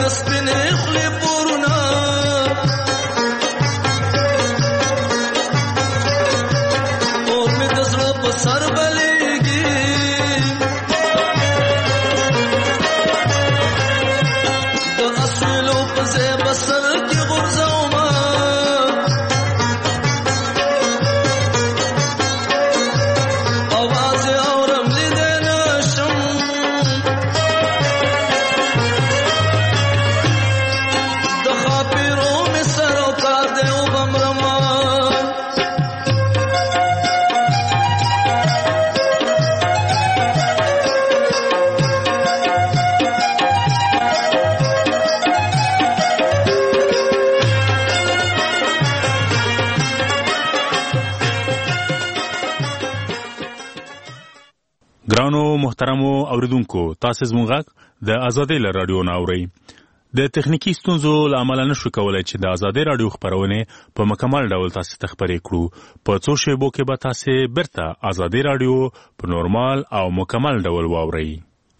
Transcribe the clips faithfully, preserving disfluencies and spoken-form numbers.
ګرانو محترمو اوریدونکو، تاسو زموږ غږ د ازادۍ له رادیو نه اورئ. د تخنیکی ستونزو له امله نشو کولای چې د ازادۍ رادیو خبرونه په مکمل ډول تاسو ته خبرې کړو. په څو شیبو کې به تاسو برته ازادۍ رادیو په نورمال او مکمل ډول واورئ.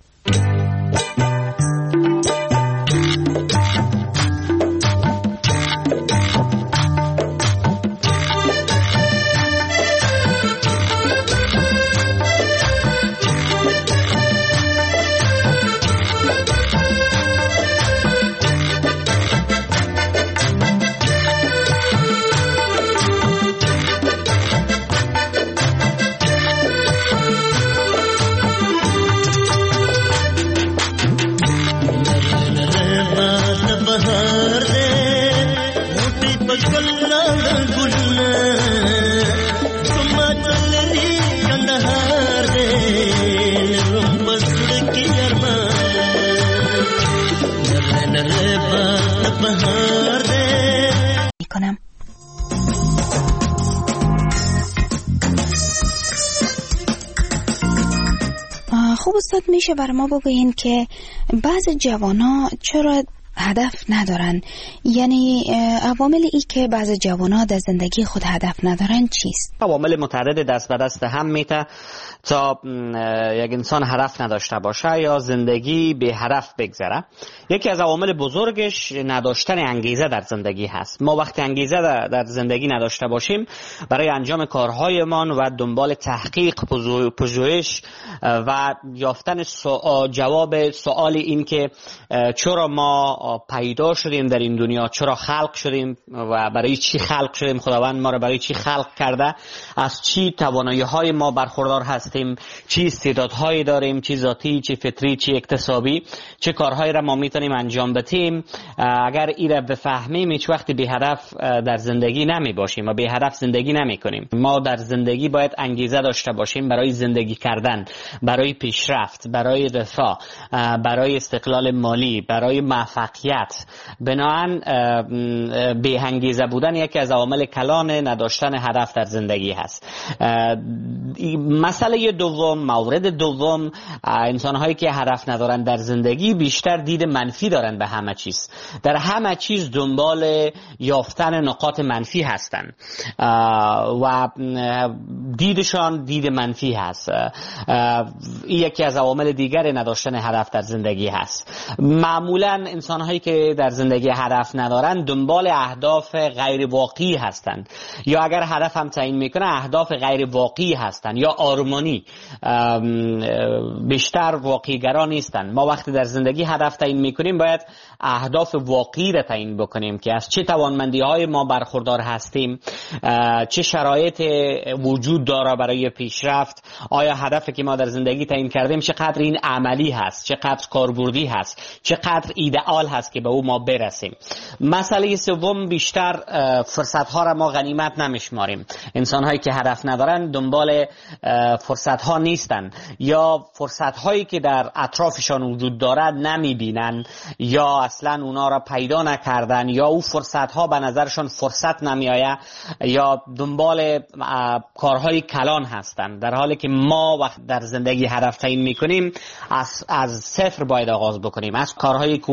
خب استاد میشه بر ما بگوین که بعض جوانا چرا هدف ندارن؟ یعنی عوامل ای که بعض جوانا در زندگی خود هدف ندارن چیست؟ عوامل متعدد دست به دست هم میته تا یک انسان هدف نداشته باشه یا زندگی به هدف بگذره. یکی از عوامل بزرگش نداشتن انگیزه در زندگی هست. ما وقتی انگیزه در زندگی نداشته باشیم برای انجام کارهایمان و دنبال تحقیق، پژوهش و یافتن سوال، جواب سوال این که چرا ما پیدا شدیم در این دنیا، چرا خلق شدیم و برای چی خلق شدیم، خداوند ما را برای چی خلق کرده، از چی توانایی‌های ما برخوردار هستیم، چی استعدادهایی داریم، چی ذاتی، چی فطری، چی اکتسابی، چه کارهایی را ما میتونیم انجام بدیم. اگر این را بفهمیم هیچ وقت بی هدف در زندگی نمی باشیم و بی هدف زندگی نمی کنیم. ما در زندگی باید انگیزه داشته باشیم برای زندگی کردن، برای پیشرفت، برای رفاه، برای استقلال مالی، برای موفقیت. بنابراین بی انگیزه بودن یکی از عوامل کلان نداشتن هدف در زندگی هست. مسئله دوم، مورد دوم، انسان‌هایی که هدف ندارن در زندگی بیشتر دید منفی دارن به همه چیز. در همه چیز دنبال یافتن نقاط منفی هستن و دیدشان دید منفی هست. این یکی از عوامل دیگر نداشتن هدف در زندگی هست. معمولاً انسان‌هایی که در زندگی هدف ندارن دنبال اهداف غیر واقعی هستند، یا اگر هدف هم تعیین میکنه اهداف غیر واقعی هستند یا آرمانی، بیشتر واقعی‌گرا نیستند. ما وقتی در زندگی هدف تعیین میکنیم باید اهداف واقعی را تعیین بکنیم که از چه توانمندی‌های ما برخوردار هستیم، چه شرایط وجود داره برای پیشرفت، آیا هدفی که ما در زندگی تعیین کردیم چقدر این عملی هست، چقدر کاربردی هست، چقدر ایدئال هست که به او ما برسیم. مسئله سوم، بیشتر فرصت‌ها را ما غنیمت نمیشماریم. انسان‌هایی که هدف ندارن دنبال فرصت‌ها نیستن یا فرصت‌هایی که در اطرافشان وجود دارد نمی‌بینن یا اصلا اونا را پیدا نکردن یا او فرصت‌ها به نظرشان فرصت نمی‌آید یا دنبال کارهای کلان هستند، در حالی که ما وقت در زندگی هدف تعیین می‌کنیم از از صفر باید آغاز بکنیم، از کارهای کوچک باید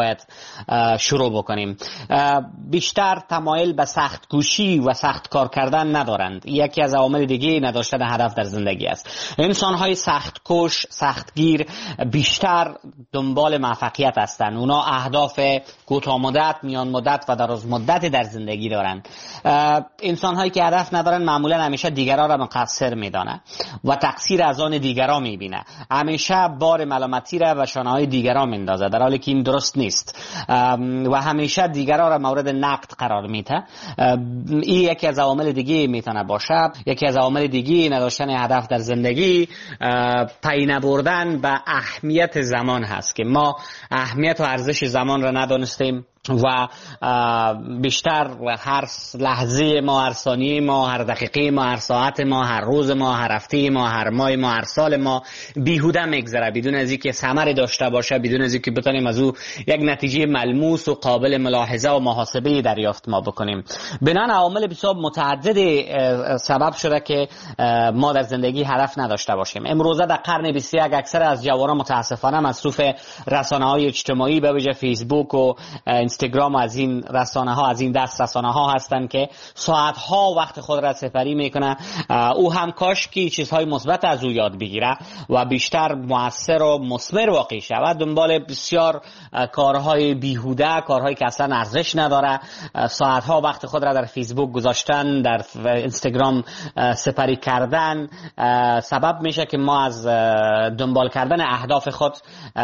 باید شروع بکنیم. بیشتر تمایل به سخت کوشی و سخت کار کردن ندارند. یکی از عوامل دیگه نداشتن هدف در زندگی است. انسان های سخت کوش، سختگیر بیشتر دنبال موفقیت هستند. اونا اهداف کوتاه مدت، میان مدت و دراز مدت در زندگی دارند. انسان هایی که هدف ندارن معمولا همیشه دیگران را مقصر میدانه و تقصیر از آن دیگران میبینه. همیشه بار ملامتی را به شانه های دیگران میندازه، در حالی که این درست نیست و همیشه دیگران را مورد نقد قرار میده. این یکی از عوامل دیگه میتونه باشه. یکی از عوامل دیگه نداشتن هدف در زندگی پی نبردن به اهمیت زمان هست که ما اهمیت و ارزش زمان را ندانستیم و بیشتر هر لحظه ما، هر ثانیه ما، هر دقیقه ما، هر ساعت ما، هر روز ما، هر هفته ما، هر ماه ما، هر سال ما بیهوده میگذره بدون از اینکه ثمری داشته باشه، بدون از اینکه بتونیم از او یک نتیجه ملموس و قابل ملاحظه و محاسبه دریافت ما بکنیم. بنابراین عوامل بسیار متعدد سبب شده که ما در زندگی هدف نداشته باشیم. امروزه در قرن بیست و یک اکثر از جوانان متاسفانه مصروف رسانه‌های اجتماعی به ویژه فیسبوک و اینستاگرام و از این رسانه ها، از این دست رسانه ها هستند که ساعت ها وقت خود را سپری میکنه. او هم کاش که چیزهای مثبت از او یاد بگیره و بیشتر مؤثر و مثمر واقع شود. دنبال بسیار کارهای بیهوده، کارهایی که اصلا ارزش نداره، ساعت ها وقت خود را در فیسبوک گذاشتن، در اینستاگرام سپری کردن سبب میشه که ما از دنبال کردن اهداف خود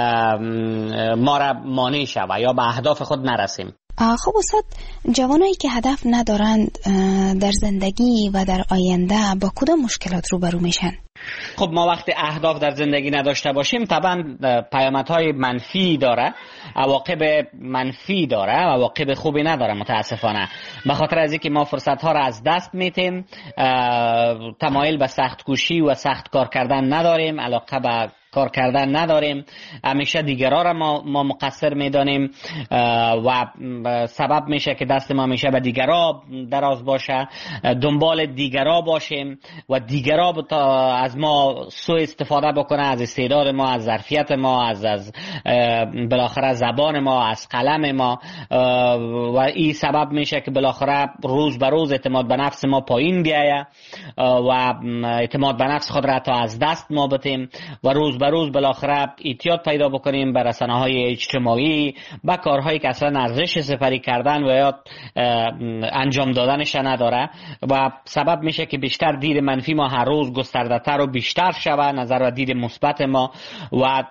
ما را مانع شود یا به اهداف خود نرسیم. خب استاد، جوانایی که هدف ندارند در زندگی و در آینده با کدام مشکلات روبرو میشن؟ خب ما وقتی اهداف در زندگی نداشته باشیم طبعا پیامدهای منفی داره، عواقب منفی داره، عواقب خوبی نداره متاسفانه. به خاطر از اینکه ما فرصت ها را از دست میتیم، تمایل به سخت کوشی و سخت کار کردن نداریم، علاقه به کار کردن نداریم، همیشه دیگران را ما, ما مقصر میدانیم و سبب میشه که دست ما همیشه به دیگران دراز باشه، دنبال دیگران باشیم و دیگران از ما سوء استفاده بکنه، از استعداد ما، از ظرفیت ما، از از بالاخره زبان ما، از قلم ما و این سبب میشه که بالاخره روز به روز اعتماد به نفس ما پایین بیایه و اعتماد به نفس خود را تا از دست ما بتیم و روز به روز بالاخره اعتیاد پیدا بکنیم به رسانه‌های اجتماعی، به کارهایی که اصلا ارزش سپری کردن و یا انجام دادنش نداره و سبب میشه که بیشتر دید منفی ما هر روز گسترده‌تر و بیشتر شود، نظر و دید مثبت ما و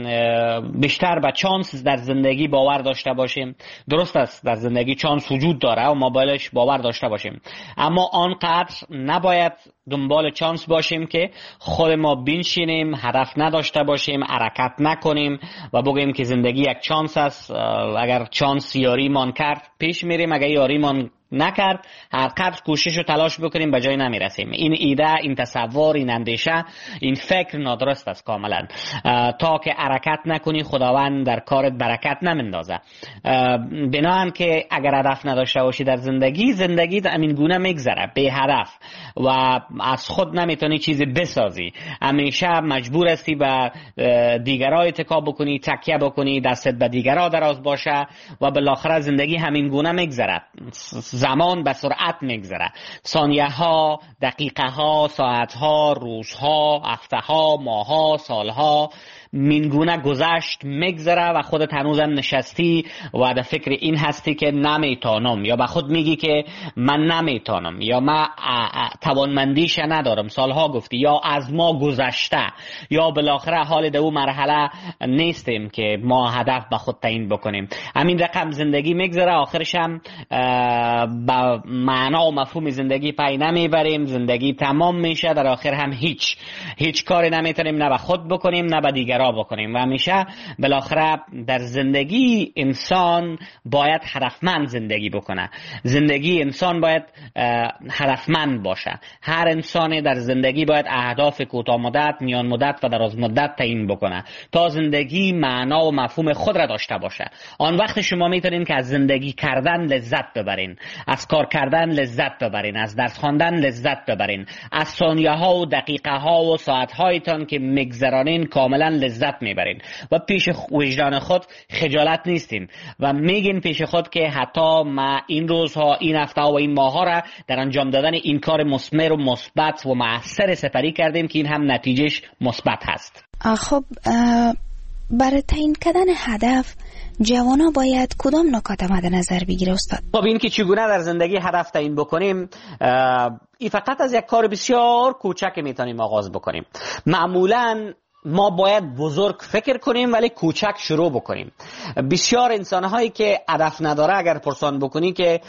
بیشتر به چانس در زندگی باور داشته باشیم. درست است در زندگی چانس وجود داره و ما بایدش باور داشته باشیم، اما آنقدر نباید دنبال چانس باشیم که خود ما بنشینیم، هدف نداشته باشیم، حرکت نکنیم و بگیم که زندگی یک چانس است، اگر چانس یاری مان کرد پیش میریم، اگر یاری مان نکرد هر قدر کوشش و تلاش بکنیم به جای نمیرسیم. این ایده، این تصور، این اندیشه، این فکر نادرست است کاملا. تا که حرکت نکنی خداوند در کارت برکت نمیندازه. بنابراین که اگر هدف نداشته باشی در زندگی، زندگی همین گونه میگذره بی هدف و از خود نمیتونی چیزی بسازی. همیشه مجبور هستی به دیگران اتکا بکنی، تکیه بکنی، دستت به دیگران دراز باشه و بالاخره زندگی همین گونه میگذره. زمان به سرعت میگذره، ثانیه ها، دقیقه ها، ساعت ها، روز ها، هفته ها، ماه ها، سال ها مینگونه گذشت میگذره و خودت هنوزم نشستی و در فکر این هستی که نمیتونم، یا به خود میگی که من نمیتونم، یا من توانمندیش ندارم، سالها گفتی، یا از ما گذشته، یا بالاخره حال دو مرحله نیستیم که ما هدف به خود تعیین بکنیم. همین رقم زندگی میگذره، آخرش هم با معنا و مفهوم زندگی پی نمیبریم، زندگی تمام میشه، در آخر هم هیچ هیچ کاری نمیتونیم نه به خود بکنیم نه به دیگر را بکنیم. و همیشه بالاخره در زندگی انسان باید هدفمند زندگی بکنه. زندگی انسان باید هدفمند باشه. هر انسانی در زندگی باید اهداف کوتاه مدت، میان مدت و دراز مدت تعیین بکنه تا زندگی معنا و مفهوم خود را داشته باشه. آن وقت شما میتونین که از زندگی کردن لذت ببرین، از کار کردن لذت ببرین، از درس خواندن لذت ببرین، از ثانیه ها و دقیقه ها و ساعت هایتان که میگذرانین کاملا لذت میبرین و پیش وجدان خود خجالت نیستین و میگین پیش خود که حتی ما این روزها، این هفته و این ماها را در انجام دادن این کار مثمر و مثبت و مؤثر سپری کردیم که این هم نتیجهش مثبت هست. خب برای تعیین کردن هدف جوانا باید کدام نکات مد نظر بگیره استاد؟ خب این که چگونه در زندگی هدف تعیین بکنیم، این فقط از یک کار بسیار کوچک میتونیم آغاز بکنیم. معمولاً ما باید بزرگ فکر کنیم ولی کوچک شروع بکنیم. بسیار انسان‌هایی که هدف نداره اگر پرسان بکنی که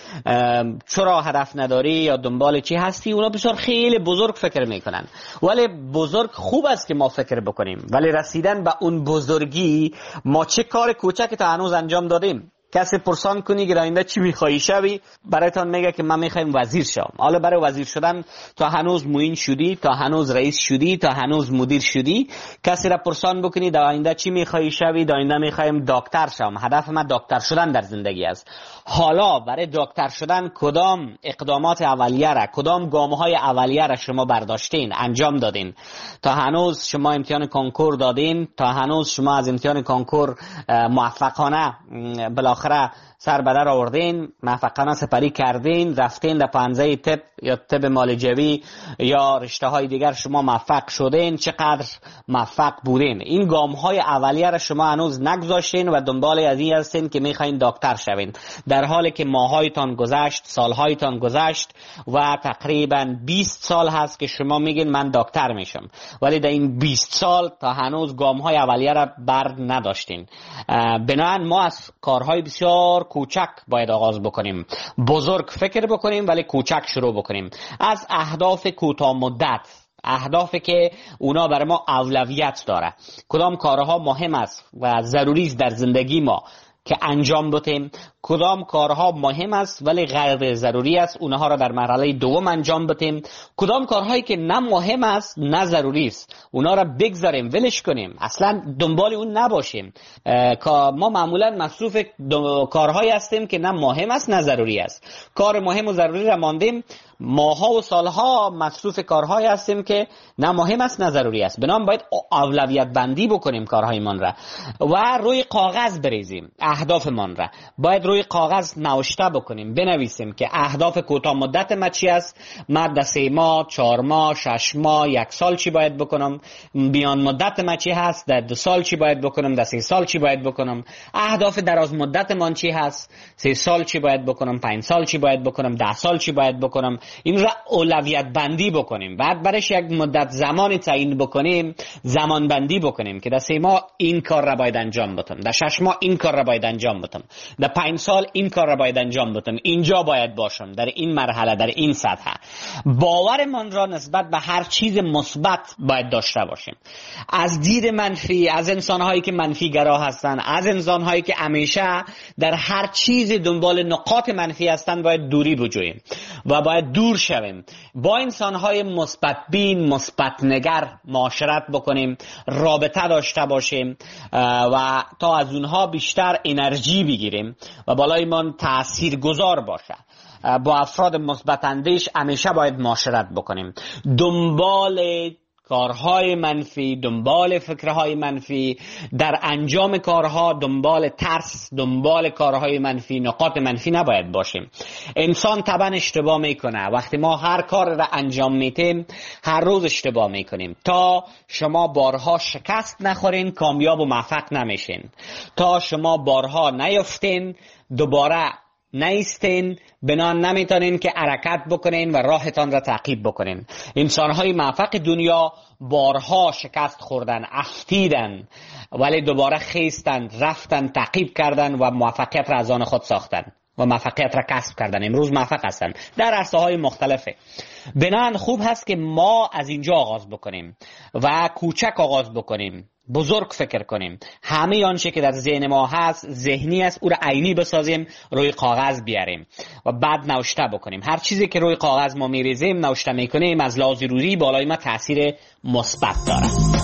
چرا هدف نداری یا دنبال چی هستی، اونا بسیار خیلی بزرگ فکر میکنن. ولی بزرگ خوب است که ما فکر بکنیم، ولی رسیدن به اون بزرگی ما چه کار کوچکی تا هنوز انجام دادیم. کسی پرسان کنی که آینده چی میخوایی شوی، برایتان میگه که من میخوایم وزیر شم. حالا برای وزیر شدن تا هنوز معین شدی، تا هنوز رئیس شدی، تا هنوز مدیر شدی. کسی را پرسان بکنی در آینده چی میخوایی شوی، در آینده میخوایم دکتر شم. هدف من دکتر شدن در زندگی است. حالا برای دکتر شدن کدام اقدامات اولیه را، کدام گام‌های اولیه را شما برداشتین، انجام دادین؟ تا هنوز شما امتحان کنکور دادین، تا هنوز شما از امتحان کنکور موفقانه بالاخره سر به در آوردین، موفقانه سپری کردین، رفتین در پانزه طب یا طب معالجوی یا رشته های دیگر شما موفق شدین، چقدر موفق بودین؟ این گام های اولیه را شما هنوز نگذاشتین و دنبال از این هستین که میخواین دکتر شوین، در حالی که ماهایتان گذشت، سالهایتان گذشت و تقریبا بیست سال هست که شما میگین من دکتر میشم، ولی در این بیست سال تا هنوز گام های اولیه را بر نداشتین. بنابراین ما از کارهای بسیار کوچک باید آغاز بکنیم، بزرگ فکر بکنیم ولی کوچک شروع بکنیم. از اهداف کوتاه مدت، اهدافی که اونا برای ما اولویت داره، کدام کارها مهم است و ضروری است در زندگی ما که انجام بدیم، کدام کارها مهم است ولی غیر ضروری است اونها را در مرحله دوم انجام بدیم، کدام کارهایی که نه مهم است نه ضروری است اونها را بگذاریم، ولش کنیم، اصلا دنبال اون نباشیم. ما معمولا مصروف کارهایی هستیم که نه مهم است نه ضروری است. کار مهم و ضروری را ماندیم، ماها و سالها مصروف کارهایی هستیم که نه مهم است نه ضروری است. بنابراین باید اولویت بندی بکنیم کارهایمان را و روی کاغذ بریزیم. اهدافمان را باید روی کاغذ نوشته بکنیم، بنویسیم که اهداف کوتاه مدت ما چی است، من در سه ماه، چهار ماه، شش ماه، یک سال چی باید بکنم، میان مدت ما چی هست، در دو سال چی باید بکنم، در سه سال چی باید بکنم، اهداف دراز مدت من چی هست، سه سال چی باید بکنم، پنج سال چی باید بکنم، ده سال چی باید بکنم. این را اولویت بندی بکنیم. بعد برش یک مدت زمانی تعیین بکنیم، زمان بندی بکنیم که در سه ماه این کار را باید انجام بدم، در شش ماه این کار را باید انجام بدم، در پنج سال این کار را باید انجام بدم، اینجا باید باشم، در این مرحله، در این سطح. باورمان را نسبت به هر چیز مثبت باید داشته باشیم. از دید منفی، از انسان‌هایی که منفی گرا هستند، از انسان‌هایی که همیشه در هر چیز دنبال نقاط منفی هستند باید دوری بجوییم و باید دور شویم. با انسان‌های مثبت بین، مثبت نگر معاشرت بکنیم، رابطه داشته باشیم و تا از اونها بیشتر انرژی بگیریم و بالایمان تاثیرگذار باشه. با افراد مثبت اندیش همیشه باید معاشرت بکنیم. دنبال کارهای منفی، دنبال فکرهای منفی، در انجام کارها دنبال ترس، دنبال کارهای منفی، نقاط منفی نباید باشیم. انسان طبعا اشتباه میکنه. وقتی ما هر کار را انجام میتیم هر روز اشتباه میکنیم. تا شما بارها شکست نخورین کامیاب و موفق نمیشین. تا شما بارها نیفتین دوباره نیستین، بنان نمیتونین که حرکت بکنین و راهتان را تعقیب بکنین. انسانهای موفق دنیا بارها شکست خوردن، افتیدن، ولی دوباره خیستن، رفتن، تعقیب کردن و موفقیت را از آن خود ساختن و موفقیت را کسب کردن. امروز موفق هستن در عرصه‌های مختلفه. بنان خوب هست که ما از اینجا آغاز بکنیم و کوچک آغاز بکنیم، بزرگ فکر کنیم. همه آنچه که در ذهن ما هست، ذهنی است، او را عینی بسازیم، روی کاغذ بیاریم و بعد نوشته بکنیم. هر چیزی که روی کاغذ ما میریزیم، نوشته میکنیم، از لحاظ روحی بالای ما تاثیر مثبت داره.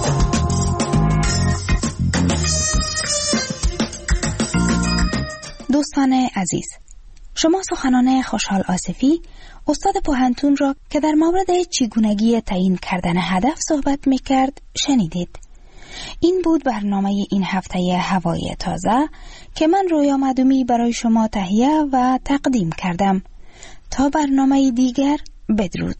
دوستان عزیز، شما سخنان خوشحال آصفی، استاد پوهنتون را که در مورد چگونگی تعیین کردن هدف صحبت میکرد شنیدید. این بود برنامه این هفته هوای تازه که من رویا مدومی برای شما تهیه و تقدیم کردم. تا برنامه دیگر، بدرود.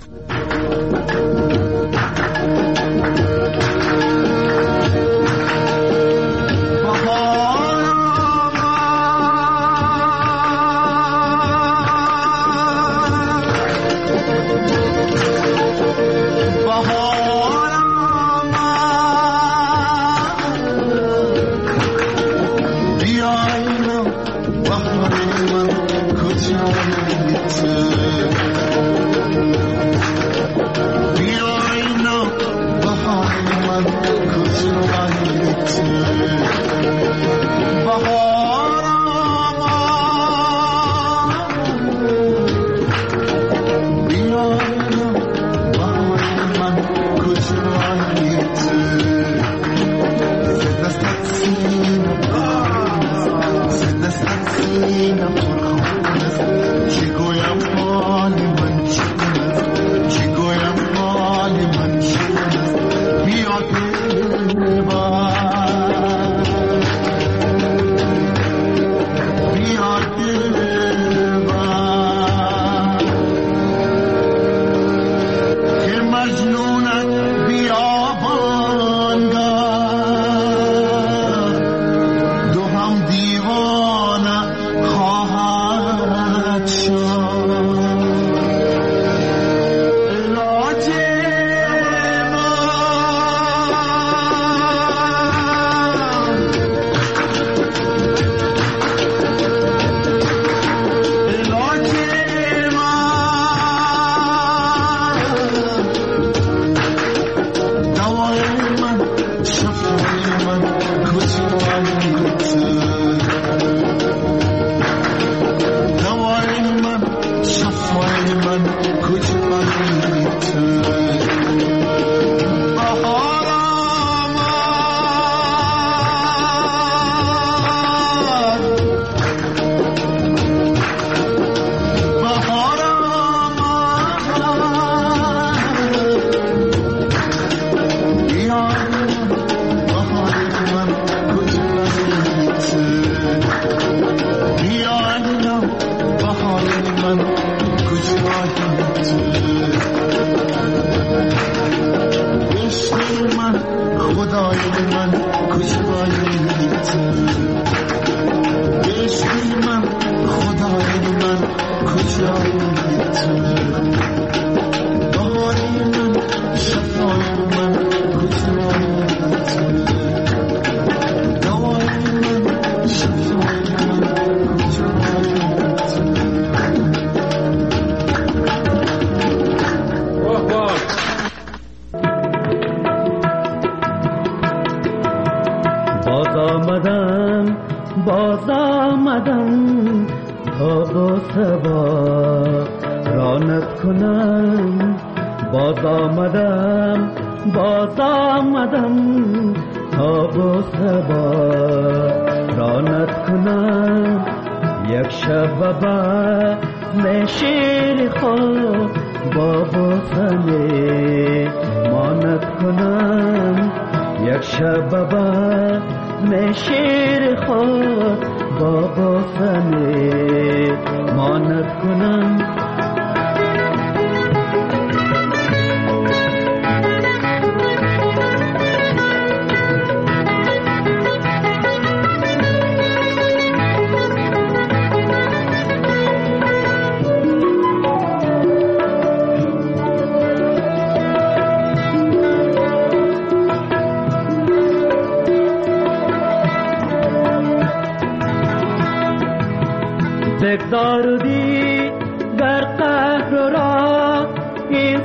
بگذاردی در قهر را این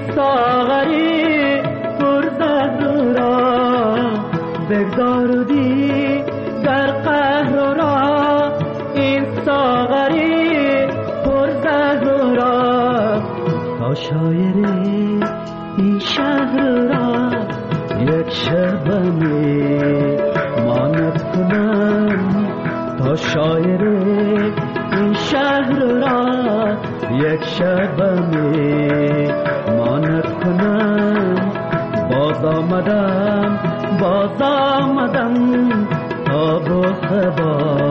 ساغری پرزهر را، بگذاردی در قهر را این ساغری پرزهر را، تا شاعری این شهر را یک شبنی ماند کنم، تا شاعری این شهر را یک شبنی ماند کنم. باز آمدم باز آمدم تا با